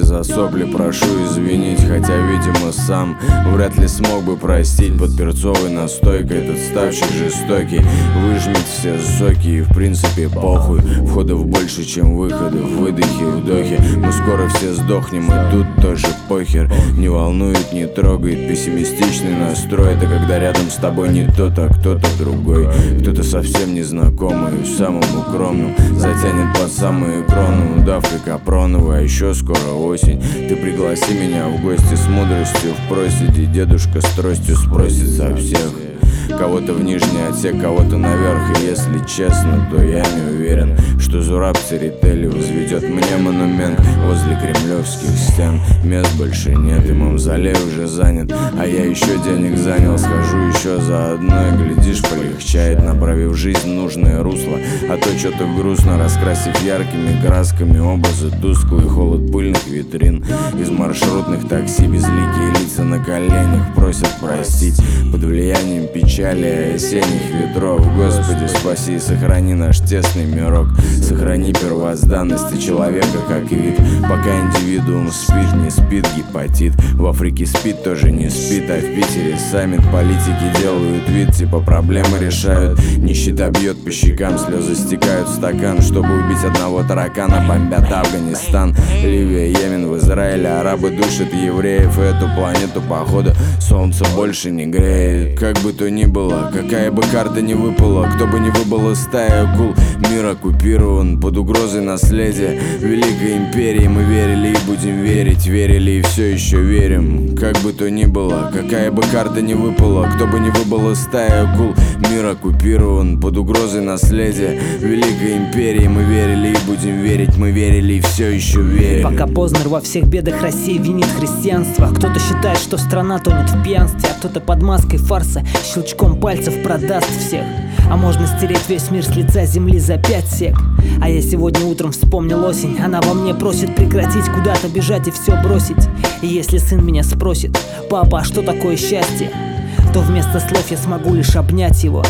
за сопли прошу извинить, хотя, видимо, сам вряд ли смог бы простить. Под перцовой настойкой этот ставший жестокий выжмет все соки, и в принципе похуй. Входов больше, чем выходов, выдохи, вдохи. Мы скоро все сдохнем, и тут тоже похер. Не волнует, не трогает пессимистичный настрой. Это когда рядом с тобой не тот, а кто-то другой. Кто-то совсем незнакомый, в самом укромном затянет под самую крону удавкой капроновой. А еще скоро осень. Ты пригласи меня в гости с мудростью в проседи. Дедушка с тростью спросит со всех. Кого-то в нижний отсек, кого-то наверх. И если честно, то я не уверен, что Зураб Церетели возведет мне монумент возле кремлевских стен. Мест больше нет, и мавзолей уже занят, а я еще денег занял. Схожу еще заодно, и глядишь, полегчает, направив жизнь в нужное русло. А то что-то грустно, раскрасив яркими красками образы тусклый холод пыльных витрин. Из маршрутных такси безликие лица на коленях просят простить. Под влиянием печали осенних ветров. Господи, спаси и сохрани наш тесный мирок. Сохрани первозданности человека как вид. Пока индивидуум спит, не спит гепатит. В Африке спит, тоже не спит. А в Питере саммит, политики делают вид, типа проблемы решают. Нищета бьет по щекам, слезы стекают в стакан. Чтобы убить одного таракана, бомбят Афганистан, Ливия, Йемен, в Израиле арабы душат евреев. И эту планету, походу, солнце больше не греет. Как бы то ни было, какая бы карта ни выпала, кто бы ни выбыл из стаи акул, мир оккупирован под угрозой наследия Великой империи. Мы верили и будем верить, верили и все еще верим. Как бы то ни было, какая бы карта ни выпала, кто бы ни выбыл из стаи акул, мир оккупирован под угрозой наследия Великой империи. Мы верили и будем верить, мы верили и все еще верим. Пока Познер во всех бедах России винит христианство. Кто-то считает, что страна тонет в пьянстве, а кто-то под маской фарса щелчком пальцев продаст всех. А можно стереть весь мир с лица земли за 5 сек. А я сегодня утром вспомнил осень. Она во мне просит прекратить куда-то бежать и все бросить. И если сын меня спросит: папа, а что такое счастье?, то вместо слов я смогу лишь обнять его.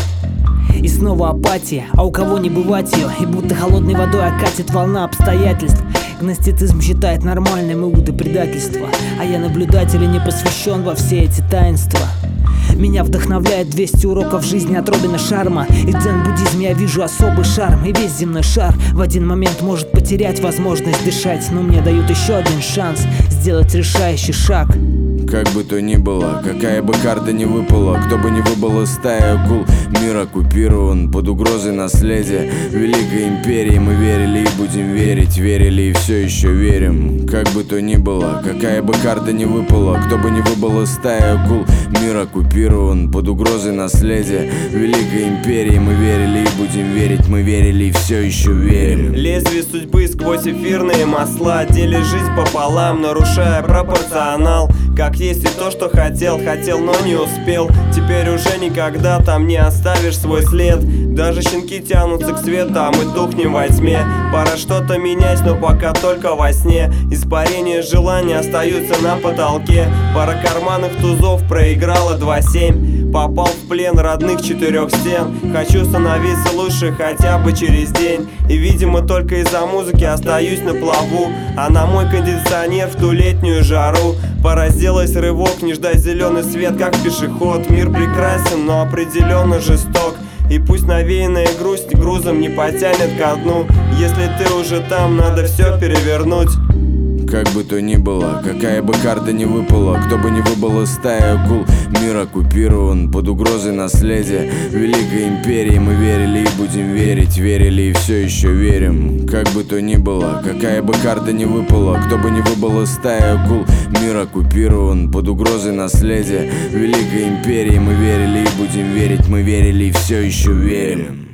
И снова апатия, а у кого не бывать ее. И будто холодной водой окатит волна обстоятельств. Гностицизм считает нормальным иуды предательства, а я наблюдатель и не посвящен во все эти таинства. Меня вдохновляет 200 уроков жизни от Робина Шарма. И в дзен-буддизме я вижу особый шарм. И весь земной шар в один момент может потерять возможность дышать. Но мне дают еще один шанс сделать решающий шаг. Как бы то ни было, какая бы карта ни выпала, кто бы ни выбыл из стаи акул, мир оккупирован под угрозой наследия Великой империи. Мы верили и будем верить, верили и все еще верим. Как бы то ни было, какая бы карта ни выпала, кто бы ни выбыл из стаи акул, мир оккупирован под угрозой наследия Великой империи. Мы верили и будем верить, мы верили и все еще верим. Лезвие судьбы сквозь эфирные масла дели жизнь пополам, нарушая пропорционал. Как есть и то, что хотел, но не успел. Теперь уже никогда там не оставишь свой след. Даже щенки тянутся к свету, а мы тухнем во тьме. Пора что-то менять, но пока только во сне. Испарения желания остаются на потолке. Пара карманных тузов проиграла 2-7. Попал в плен родных 4 стен. Хочу становиться лучше хотя бы через день. И видимо только из-за музыки остаюсь на плаву. А на мой кондиционер в ту летнюю жару пора сделать рывок, не ждать зеленый свет, как пешеход. Мир прекрасен, но определенно жесток. И пусть навеянная грусть грузом не потянет ко дну. Если ты уже там, надо все перевернуть. Как бы то ни было, какая бы карта ни выпала, кто бы ни выбыл из стаи акул, мир оккупирован под угрозой наследия Великой империи. Мы верили и будем верить, верили и все еще верим. Как бы то ни было, какая бы карта ни выпала, кто бы ни выбыл из стаи акул, мир оккупирован под угрозой наследия Великой империи. Мы верили и будем верить, мы верили и все еще верим.